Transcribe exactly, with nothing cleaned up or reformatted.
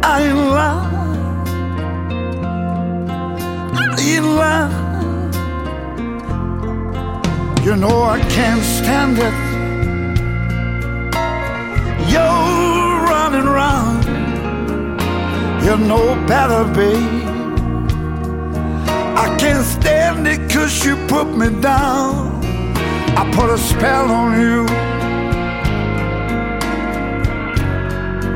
I in love, I in love. You know I can't stand it. You're running round. You know better, babe. I can't stand it 'cause you put me down. I put a spell on you.